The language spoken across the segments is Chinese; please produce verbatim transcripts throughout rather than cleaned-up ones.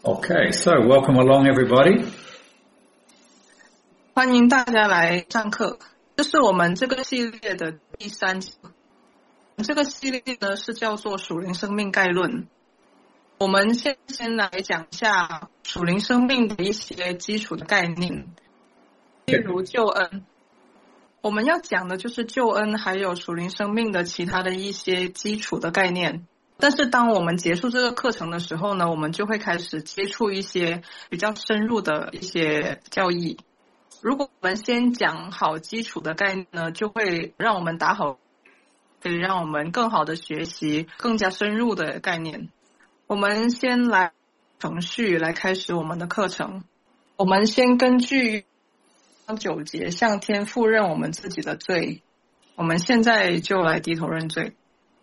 Okay, so welcome along everybody. 欢迎大家来上课，这是我们这个系列的第三集。这个系列呢是叫做属灵生命概论。我们先先来讲一下属灵生命的一些基础的概念，例如救恩。我们要讲的就是救恩还有属灵生命的其他的一些基础的概念。但是当我们结束这个课程的时候呢，我们就会开始接触一些比较深入的一些教义。如果我们先讲好基础的概念呢，就会让我们打好，可以让我们更好的学习更加深入的概念。我们先来程序来开始我们的课程。我们先根据九节向天父认我们自己的罪。我们现在就来低头认罪。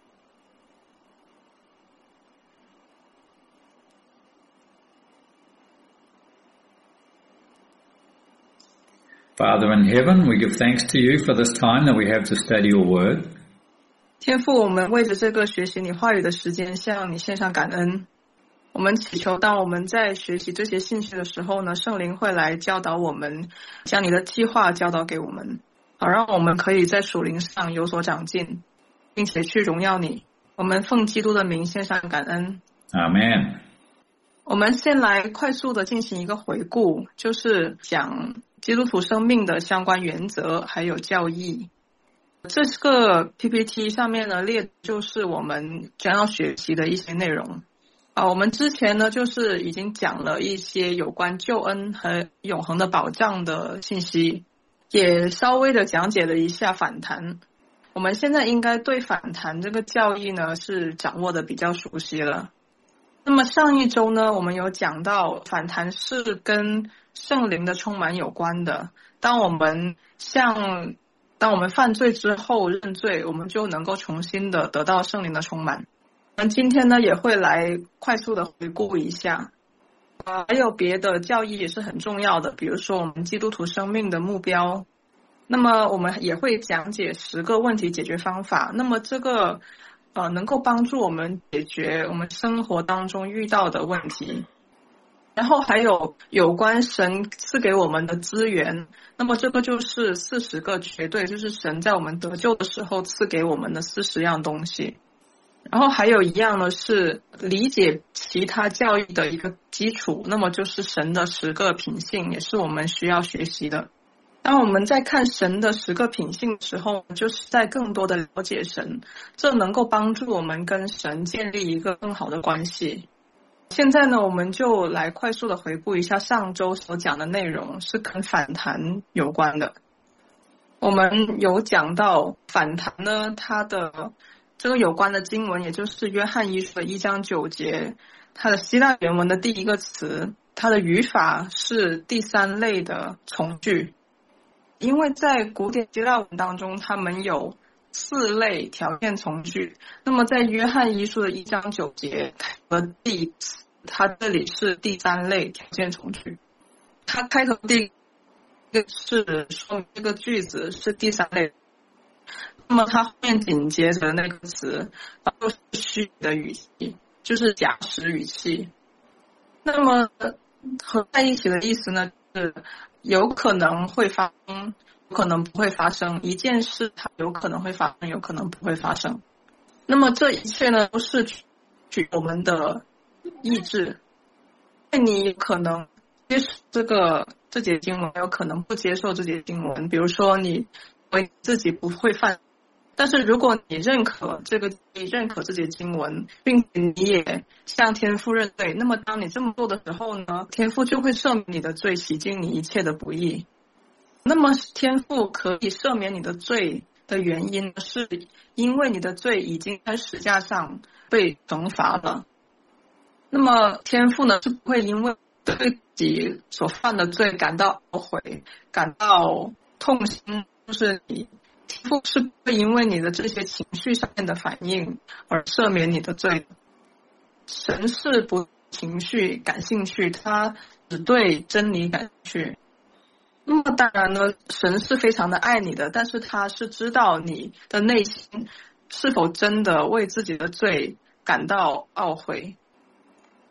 Father in heaven, we give thanks to you for this time that we have to study your word. 天父，我们为着这个学习你话语的时间向你献上感恩。我们祈求当我们在学习这些信息的时候呢，圣灵会来教导我们，将你的计划教导给我们，好让我们可以在属灵上有所长进，并且去荣耀你。我们奉基督的名献上感恩。 Amen. 我们先来快速的进行一个回顾，就是讲基督徒生命的相关原则还有教义。这个 P P T 上面呢列就是我们将要学习的一些内容啊。我们之前呢就是已经讲了一些有关救恩和永恒的保障的信息，也稍微的讲解了一下反弹。我们现在应该对反弹这个教义呢是掌握的比较熟悉了。那么上一周呢，我们有讲到反弹是跟圣灵的充满有关的。当我们像当我们犯罪之后认罪，我们就能够重新的得到圣灵的充满。我们今天呢也会来快速的回顾一下，呃，还有别的教义也是很重要的，比如说我们基督徒生命的目标。那么我们也会讲解十个问题解决方法。那么这个呃，能够帮助我们解决我们生活当中遇到的问题。然后还有有关神赐给我们的资源，那么这个就是四十个绝对，就是神在我们得救的时候赐给我们的四十样东西。然后还有一样呢是理解其他教育的一个基础，那么就是神的十个品性，也是我们需要学习的。当我们在看神的十个品性的时候，就是在更多的了解神，这能够帮助我们跟神建立一个更好的关系。现在呢，我们就来快速的回顾一下上周所讲的内容，是跟反弹有关的。我们有讲到反弹呢，它的这个有关的经文，也就是约翰一书的一章九节，它的希腊原文的第一个词，它的语法是第三类的从句。因为在古典希腊文当中，他们有四类条件从句，那么在约翰一书的一章九节和第它这里是第三类条件从句。它开头第一个是说明这个句子是第三类，那么它后面紧接着那个词就是虚的语气，就是假使语气。那么合在一起的意思呢是有可能会发生，有可能不会发生。一件事它有可能会发生，有可能不会发生。那么这一切呢，都是取我们的意志。你有可能接受这个这节经文，有可能不接受这节经文。比如说，你为自己不会犯，但是如果你认可这个，你认可这节经文，并且你也向天父认罪，那么当你这么做的时候呢，天父就会赦免你的罪，洗净你一切的不义。那么天父可以赦免你的罪的原因，是因为你的罪已经在十字架上被惩罚了。那么天父呢，是不会因为对自己所犯的罪感到懊悔，感到痛心，就是你天父是不会因为你的这些情绪上面的反应而赦免你的罪的。神是不情绪感兴趣，他只对真理感兴趣。那么当然呢，神是非常的爱你的，但是他是知道你的内心是否真的为自己的罪感到懊悔。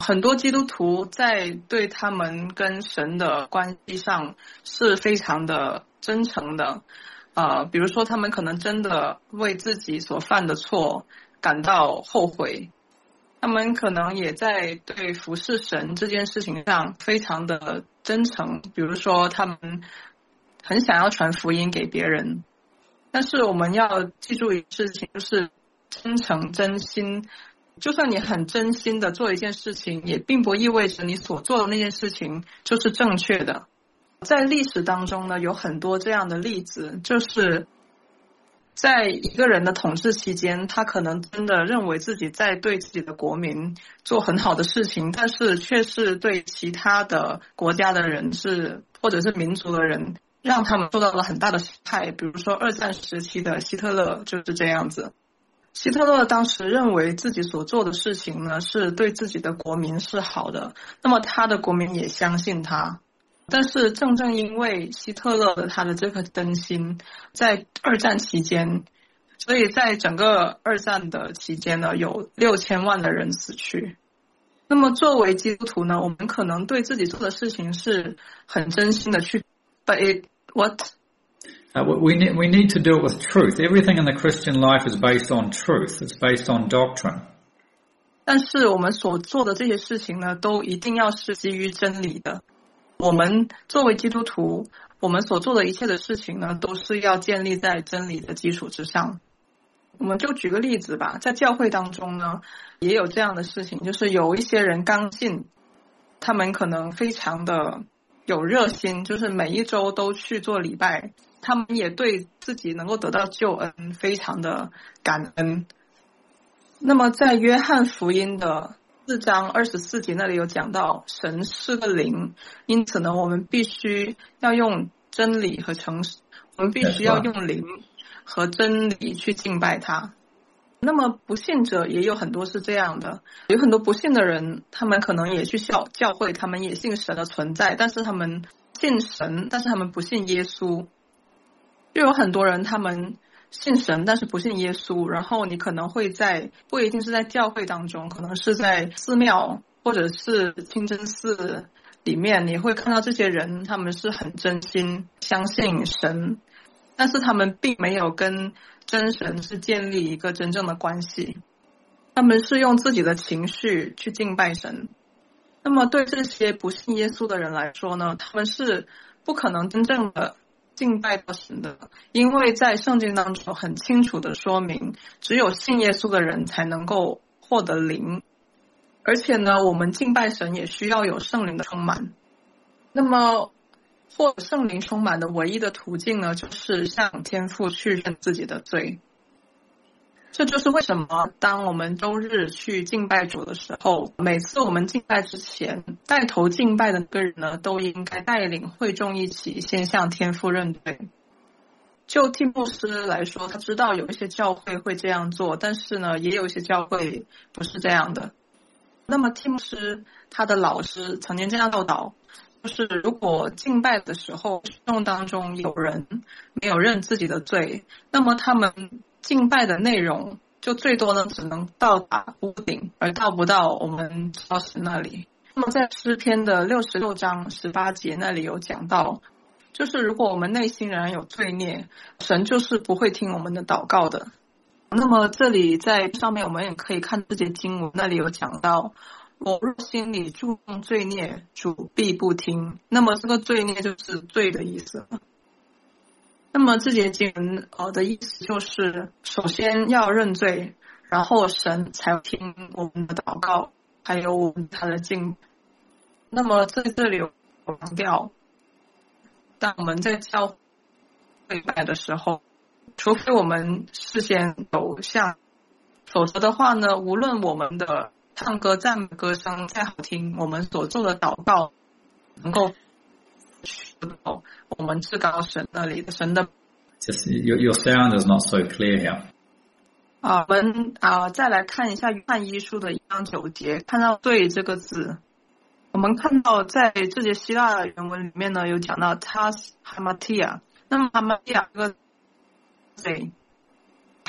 很多基督徒在对他们跟神的关系上是非常的真诚的，呃，比如说他们可能真的为自己所犯的错感到后悔，他们可能也在对服侍神这件事情上非常的真诚，比如说他们很想要传福音给别人，但是我们要记住一件事情，就是真诚真心，就算你很真心的做一件事情，也并不意味着你所做的那件事情就是正确的。在历史当中呢，有很多这样的例子，就是在一个人的统治期间，他可能真的认为自己在对自己的国民做很好的事情，但是却是对其他的国家的人是或者是民族的人让他们受到了很大的伤害。比如说二战时期的希特勒就是这样子。希特勒当时认为自己所做的事情呢是对自己的国民是好的，那么他的国民也相信他。但是正正因为希特勒的他的这颗真心，在二战期间，所以在整个二战的期间呢，有六千万的人死去。那么作为基督徒呢，我们可能对自己做的事情是很真心的去 but it what Uh, we, need, we need to do it with truth. Everything in the Christian life is based on truth. It's based on doctrine. 但是我们所做的这些事情呢，都一定要是基于真理的。我们作为基督徒，我们所做的一切的事情呢，都是要建立在真理的基础之上。我们就举个例子吧，在教会当中呢，也有这样的事情，就是有一些人刚信，他们可能非常的有热心，就是每一周都去做礼拜，他们也对自己能够得到救恩非常的感恩。那么在约翰福音的四章二十四节那里有讲到，神是个灵，因此呢，我们必须要用真理和诚实，我们必须要用灵和真理去敬拜他。那么不信者也有很多是这样的，有很多不信的人，他们可能也去教教会，他们也信神的存在，但是他们信神，但是他们不信耶稣。又有很多人他们信神但是不信耶稣，然后你可能会在不一定是在教会当中，可能是在寺庙或者是清真寺里面，你会看到这些人他们是很真心相信神，但是他们并没有跟真神是建立一个真正的关系，他们是用自己的情绪去敬拜神。那么对这些不信耶稣的人来说呢，他们是不可能真正的敬拜到神的，因为在圣经当中很清楚的说明，只有信耶稣的人才能够获得灵，而且呢，我们敬拜神也需要有圣灵的充满。那么获得圣灵充满的唯一的途径呢，就是向天父去认自己的罪。这就是为什么当我们周日去敬拜主的时候，每次我们敬拜之前，带头敬拜的那个人呢，都应该带领会众一起先向天父认罪。就蒂牧师来说，他知道有一些教会会这样做，但是呢，也有一些教会不是这样的。那么蒂牧师他的老师曾经这样教导，就是如果敬拜的时候群众当中有人没有认自己的罪，那么他们敬拜的内容就最多呢只能到达屋顶，而到不到我们教室那里。那么在诗篇的六十六章十八节那里有讲到，就是如果我们内心仍然有罪孽，神就是不会听我们的祷告的。那么这里在上面我们也可以看这些经文，那里有讲到，我若心里注重罪孽，主必不听。那么这个罪孽就是罪的意思。那么这节经文呃的意思就是，首先要认罪，然后神才听我们的祷告，还有我们他的敬。那么在这里有强调，当我们在教会拜的时候，除非我们事先有像，否则的话呢，无论我们的唱歌赞美歌声再好听，我们所做的祷告能够去到我们至高神那里的神的。 Just your, your sound is not so clear here. 啊，我们啊再来看一下约翰一书的一章九节，看到罪这个字，我们看到在这节希腊原文里面呢有讲到 tas hamatia， 那么 hamatia 这个谁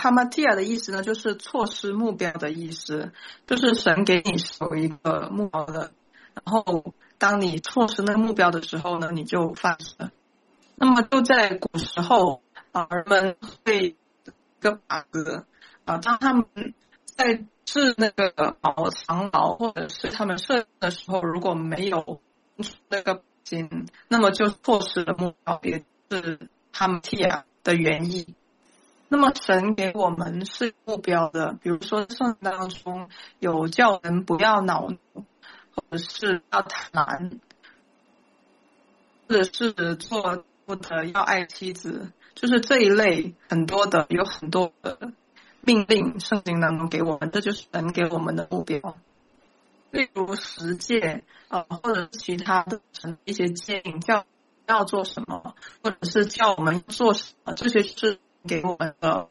hamartia 的意思呢，就是错失目标的意思，就是神给你是有一个目标的，然后当你错失那个目标的时候呢，你就犯事。那么就在古时候啊，人们会一个法子啊，当他们在治那个毛长毛或者是他们射的时候，如果没有那个金，那么就错失了目标，也是hamartia的原意。那么神给我们是目标的，比如说圣经当中有叫人不要恼怒，或者是要贪婪，或者是做不得要爱妻子，就是这一类很多的有很多的命令圣经当中给我们，这就是神给我们的目标。例如十诫呃，或者是其他的神一些诫命，叫要做什么，或者是叫我们做什么，这些是给我们的。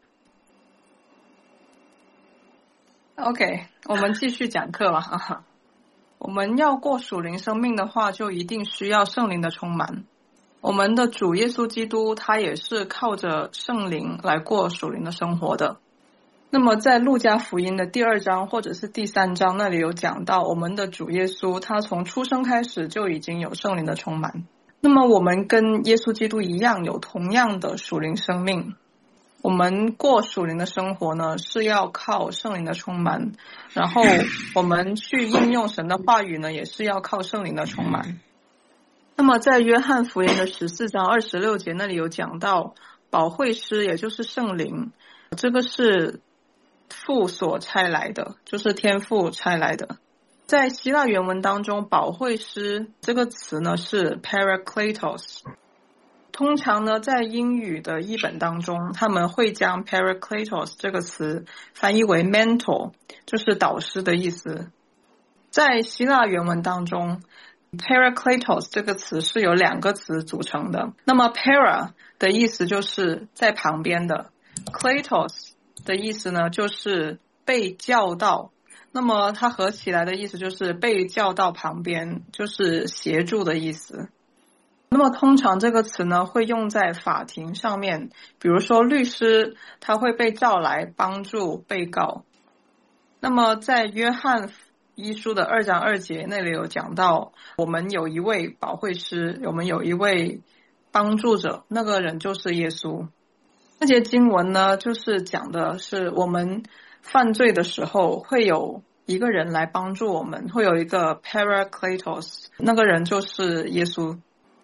OK， 我们继续讲课了。我们要过属灵生命的话，就一定需要圣灵的充满。我们的主耶稣基督他也是靠着圣灵来过属灵的生活的。那么在路加福音的第二章或者是第三章那里有讲到，我们的主耶稣他从出生开始就已经有圣灵的充满。那么我们跟耶稣基督一样，有同样的属灵生命。我们过属灵的生活呢，是要靠圣灵的充满，然后我们去应用神的话语呢，也是要靠圣灵的充满。那么在约翰福音的十四章二十六节那里有讲到，保惠师也就是圣灵，这个是父所差来的，就是天父差来的。在希腊原文当中，保惠师这个词呢是 parakletos。通常呢，在英语的译本当中，他们会将 parakletos 这个词翻译为 mentor， 就是导师的意思。在希腊原文当中 parakletos 这个词是由两个词组成的。那么 para 的意思就是在旁边的， kletos 的意思呢就是被叫到，那么它合起来的意思就是被叫到旁边，就是协助的意思。那么通常这个词呢会用在法庭上面，比如说律师他会被召来帮助被告。那么在约翰一书的二章二节那里有讲到，我们有一位保惠师，我们有一位帮助者，那个人就是耶稣。这节经文呢就是讲的是我们犯罪的时候会有一个人来帮助我们，会有一个 parakletos， 那个人就是耶稣。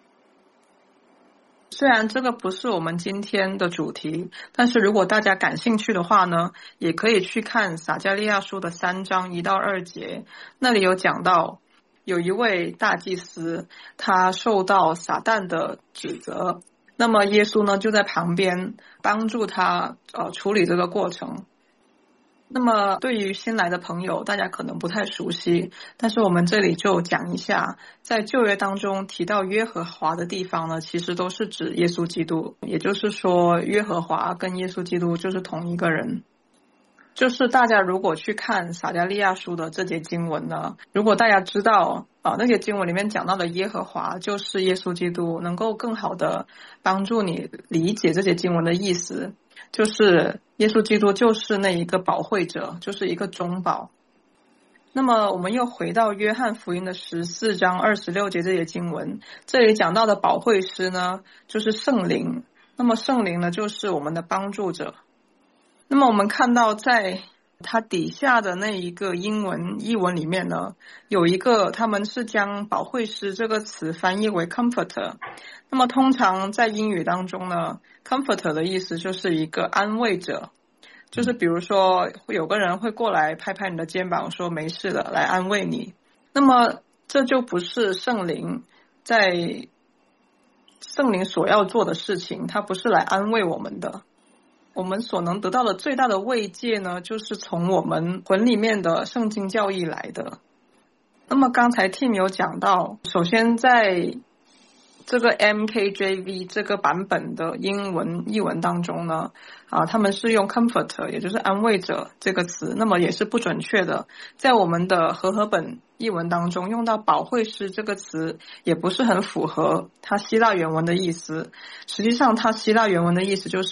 虽然这个不是我们今天的主题，但是如果大家感兴趣的话呢，也可以去看撒迦利亚书的三章一到二节，那里有讲到有一位大祭司，他受到撒旦的指责，那么耶稣呢就在旁边帮助他呃处理这个过程。那么对于新来的朋友，大家可能不太熟悉，但是我们这里就讲一下，在旧约当中提到耶和华的地方呢，其实都是指耶稣基督，也就是说耶和华跟耶稣基督就是同一个人。就是大家如果去看撒迦利亚书的这节经文呢，如果大家知道啊、呃，那些经文里面讲到的耶和华就是耶稣基督，能够更好的帮助你理解这些经文的意思，就是耶稣基督就是那一个保惠者，就是一个中保。那么我们又回到约翰福音的十四章二十六节这些经文，这里讲到的保惠师呢就是圣灵，那么圣灵呢就是我们的帮助者。那么我们看到在它底下的那一个英文译文里面呢，有一个他们是将保惠师这个词翻译为 comforter。 那么通常在英语当中呢， comforter 的意思就是一个安慰者，就是比如说有个人会过来拍拍你的肩膀说没事的，来安慰你。那么这就不是圣灵在圣灵所要做的事情，它不是来安慰我们的。我们所能得到的最大的慰藉呢，就是从我们魂里面的圣经教义来的。那么刚才 Tim 有讲到，首先在这个 M K J V 这个版本的英文译文当中呢，啊，他们是用 comforter 也就是安慰者这个词，那么也是不准确的。在我们的和合本译文当中用到保惠师这个词，也不是很符合它希腊原文的意思。实际上它希腊原文的意思就是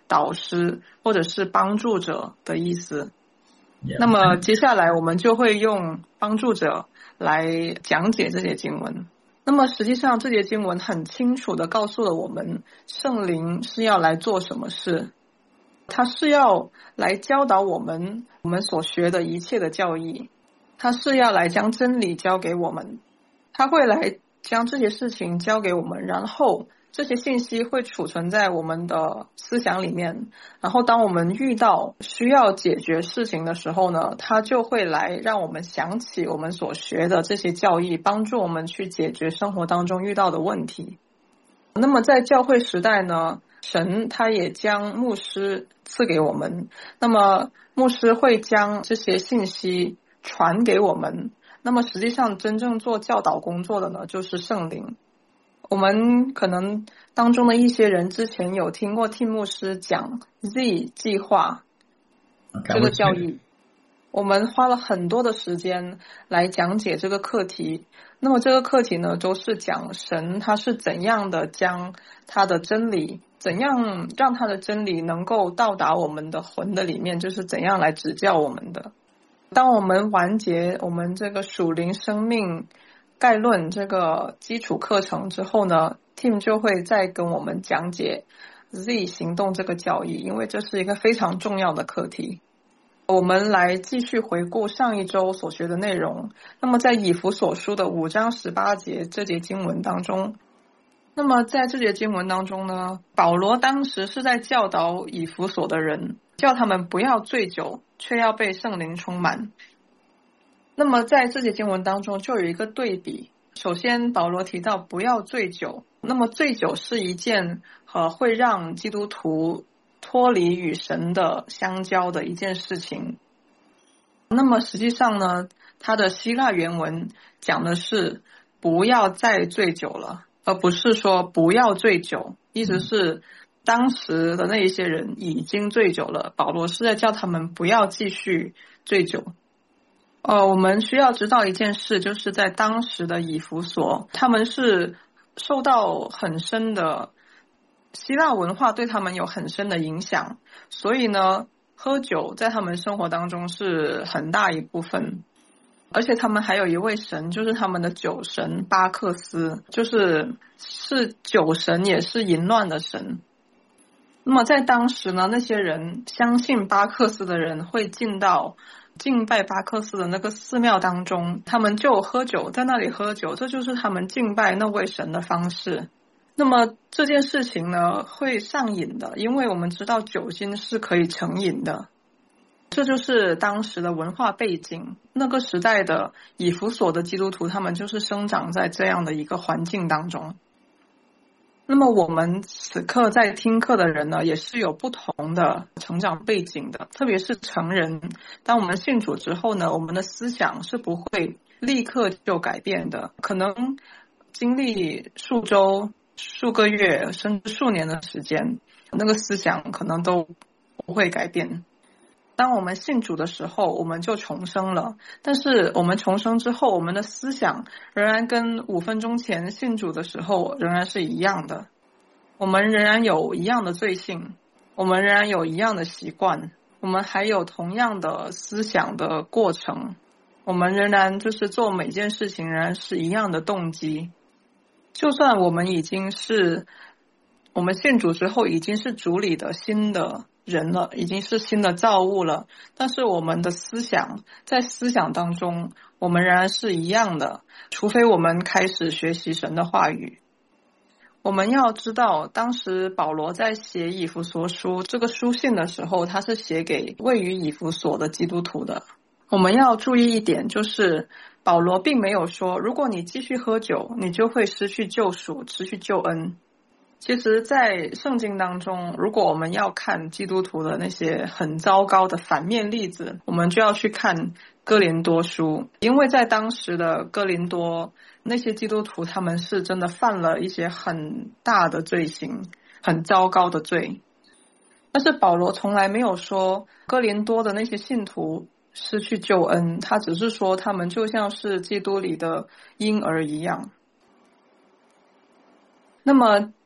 导师或者是帮助者的意思。 Yeah. 那么接下来我们就会用帮助者来讲解这些经文。那么实际上这节经文很清楚地告诉了我们，圣灵是要来做什么事。他是要来教导我们我们所学的一切的教义，他是要来将真理交给我们，他会来将这些事情交给我们，然后这些信息会储存在我们的思想里面，然后当我们遇到需要解决事情的时候呢，他就会来让我们想起我们所学的这些教义，帮助我们去解决生活当中遇到的问题。那么在教会时代呢，神他也将牧师赐给我们，那么牧师会将这些信息传给我们，那么实际上真正做教导工作的呢，就是圣灵。我们可能当中的一些人之前有听过听牧师讲 Z 计划这个教义，我们花了很多的时间来讲解这个课题。那么这个课题呢，都是讲神他是怎样的将他的真理，怎样让他的真理能够到达我们的魂的里面，就是怎样来指教我们的。当我们完结我们这个属灵生命概论这个基础课程之后呢， Tim 就会再跟我们讲解 Z 行动这个教义，因为这是一个非常重要的课题。我们来继续回顾上一周所学的内容。那么在以弗所书的五章十八节这节经文当中，那么在这节经文当中呢，保罗当时是在教导以弗所的人，叫他们不要醉酒，却要被圣灵充满。那么在这节经文当中就有一个对比，首先保罗提到不要醉酒，那么醉酒是一件呃会让基督徒脱离与神的相交的一件事情。那么实际上呢，它的希腊原文讲的是不要再醉酒了，而不是说不要醉酒，意思是当时的那一些人已经醉酒了，保罗是在叫他们不要继续醉酒。呃，我们需要知道一件事，就是在当时的以弗所，他们是受到很深的希腊文化对他们有很深的影响，所以呢，喝酒在他们生活当中是很大一部分。而且他们还有一位神，就是他们的酒神巴克斯，就是是酒神也是淫乱的神。那么在当时呢，那些人相信巴克斯的人会进到敬拜巴克斯的那个寺庙当中，他们就喝酒，在那里喝酒，这就是他们敬拜那位神的方式。那么这件事情呢，会上瘾的，因为我们知道酒精是可以成瘾的。这就是当时的文化背景，那个时代的以弗所的基督徒，他们就是生长在这样的一个环境当中。那么我们此刻在听课的人呢，也是有不同的成长背景的，特别是成人。当我们信主之后呢，我们的思想是不会立刻就改变的，可能经历数周、数个月甚至数年的时间，那个思想可能都不会改变。当我们信主的时候，我们就重生了，但是我们重生之后，我们的思想仍然跟五分钟前信主的时候仍然是一样的，我们仍然有一样的罪性，我们仍然有一样的习惯，我们还有同样的思想的过程，我们仍然就是做每件事情仍然是一样的动机。就算我们已经是我们信主之后已经是主里的新的人了，已经是新的造物了，但是我们的思想在思想当中我们仍然是一样的，除非我们开始学习神的话语。我们要知道，当时保罗在写以弗所书这个书信的时候，他是写给位于以弗所的基督徒的。我们要注意一点，就是保罗并没有说如果你继续喝酒你就会失去救赎，失去救恩。其实在圣经当中，如果我们要看基督徒的那些很糟糕的反面例子，我们就要去看哥林多书，因为在当时的哥林多，那些基督徒他们是真的犯了一些很大的罪行，很糟糕的罪。但是保罗从来没有说哥林多的那些信徒失去救恩，他只是说他们就像是基督里的婴儿一样。那么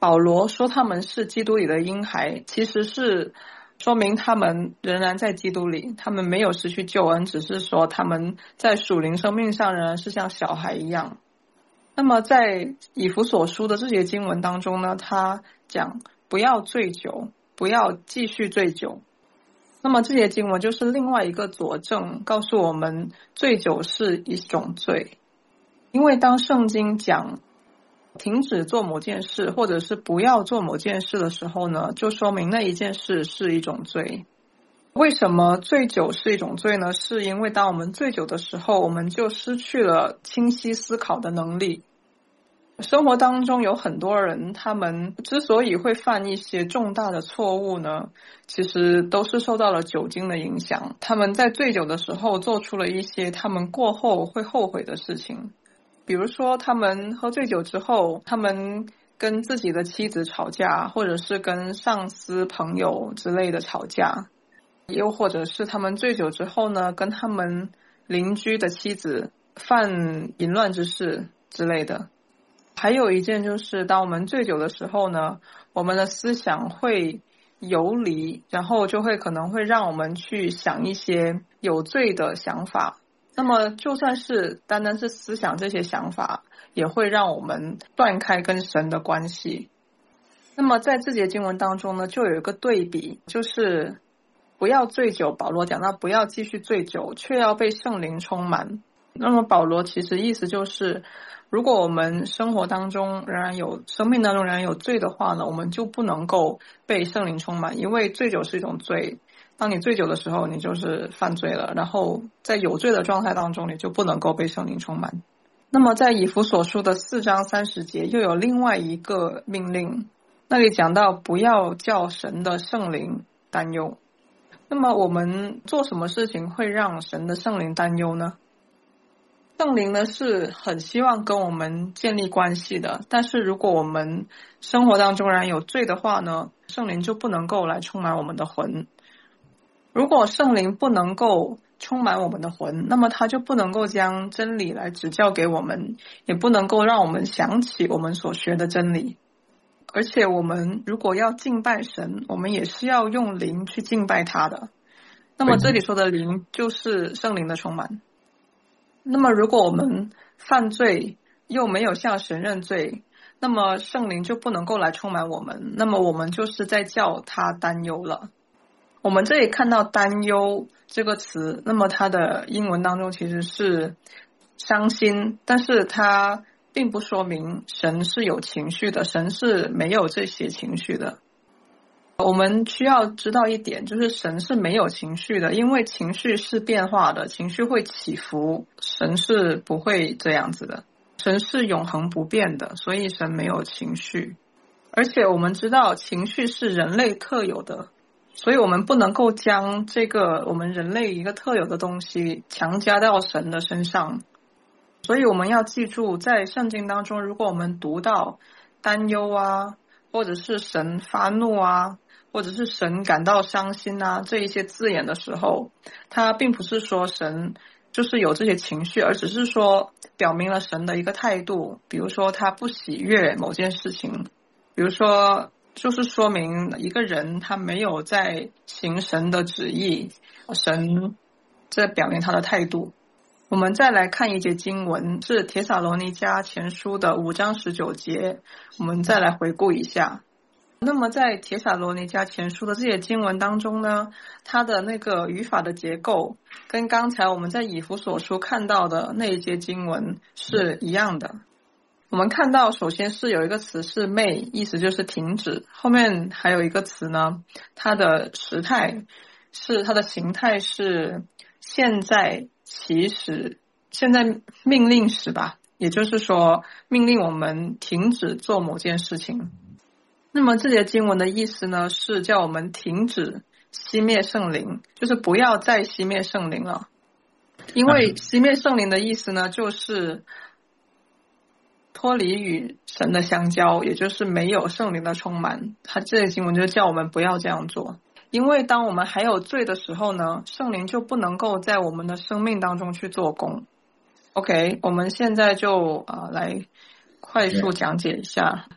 保罗说他们是基督里的婴孩，其实是说明他们仍然在基督里，他们没有失去救恩，只是说他们在属灵生命上仍然是像小孩一样。那么在以弗所书的这节经文当中呢，他讲不要醉酒，不要继续醉酒。那么这节经文就是另外一个佐证，告诉我们醉酒是一种罪。因为当圣经讲停止做某件事或者是不要做某件事的时候呢，就说明那一件事是一种罪。为什么醉酒是一种罪呢？是因为当我们醉酒的时候，我们就失去了清晰思考的能力。生活当中有很多人，他们之所以会犯一些重大的错误呢，其实都是受到了酒精的影响。他们在醉酒的时候做出了一些他们过后会后悔的事情。比如说他们喝醉酒之后，他们跟自己的妻子吵架，或者是跟上司朋友之类的吵架，又或者是他们醉酒之后呢，跟他们邻居的妻子犯淫乱之事之类的。还有一件就是当我们醉酒的时候呢，我们的思想会游离，然后就会可能会让我们去想一些有罪的想法。那么就算是单单是思想这些想法，也会让我们断开跟神的关系。那么在这节经文当中呢，就有一个对比，就是不要醉酒，保罗讲到不要继续醉酒，却要被圣灵充满。那么保罗其实意思就是，如果我们生活当中仍然有生命当中仍然有罪的话呢，我们就不能够被圣灵充满，因为醉酒是一种罪。当你醉酒的时候，你就是犯罪了，然后在有罪的状态当中，你就不能够被圣灵充满。那么在以弗所书的四章三十节又有另外一个命令，那里讲到不要叫神的圣灵担忧。那么我们做什么事情会让神的圣灵担忧呢？圣灵呢是很希望跟我们建立关系的，但是如果我们生活当中仍然有罪的话呢，圣灵就不能够来充满我们的魂。如果圣灵不能够充满我们的魂，那么他就不能够将真理来指教给我们，也不能够让我们想起我们所学的真理。而且我们如果要敬拜神，我们也是要用灵去敬拜他的。那么这里说的灵就是圣灵的充满。那么如果我们犯罪又没有向神认罪，那么圣灵就不能够来充满我们，那么我们就是在叫他担忧了。我们这里看到担忧这个词，那么它的英文当中其实是伤心，但是它并不说明神是有情绪的，神是没有这些情绪的。我们需要知道一点，就是神是没有情绪的，因为情绪是变化的，情绪会起伏，神是不会这样子的，神是永恒不变的，所以神没有情绪。而且我们知道情绪是人类特有的，所以我们不能够将这个我们人类一个特有的东西强加到神的身上。所以我们要记住，在圣经当中，如果我们读到担忧啊，或者是神发怒啊，或者是神感到伤心啊，这一些字眼的时候，它并不是说神就是有这些情绪，而只是说表明了神的一个态度。比如说他不喜悦某件事情，比如说就是说明一个人他没有在行神的旨意，神在表明他的态度。我们再来看一节经文，是帖撒罗尼迦前书的五章十九节，我们再来回顾一下。那么在帖撒罗尼迦前书的这些经文当中呢，它的那个语法的结构跟刚才我们在以弗所书看到的那一节经文是一样的。我们看到首先是有一个词是 may， 意思就是停止，后面还有一个词呢，它的时态是它的形态是现在起始，现在命令时吧，也就是说命令我们停止做某件事情。那么这节经文的意思呢，是叫我们停止熄灭圣灵，就是不要再熄灭圣灵了。因为熄灭圣灵的意思呢，就是脱离与神的相交，也就是没有圣灵的充满。它这节经文就叫我们不要这样做。因为当我们还有罪的时候呢，圣灵就不能够在我们的生命当中去做工。OK， 我们现在就、呃、来快速讲解一下。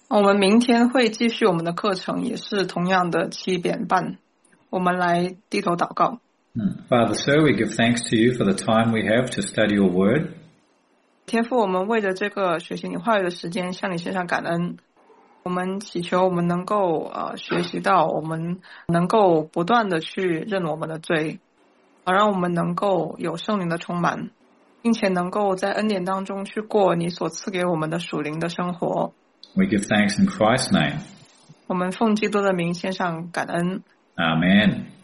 我们明天会继续我们的课程，也是同样的七点半。我们来低头祷告。 Father, Sir, we give thanks to you for the time we have to study your word. 天父，我们为着这个学习你话语的时间向你献上感恩。我们祈求我们能够呃学习到，我们能够不断的去认我们的罪，让我们能够有圣灵的充满，并且能够在恩典当中去过你所赐给我们的属灵的生活。 We give thanks in Christ's name. 我们奉基督的名献上感恩。 Amen.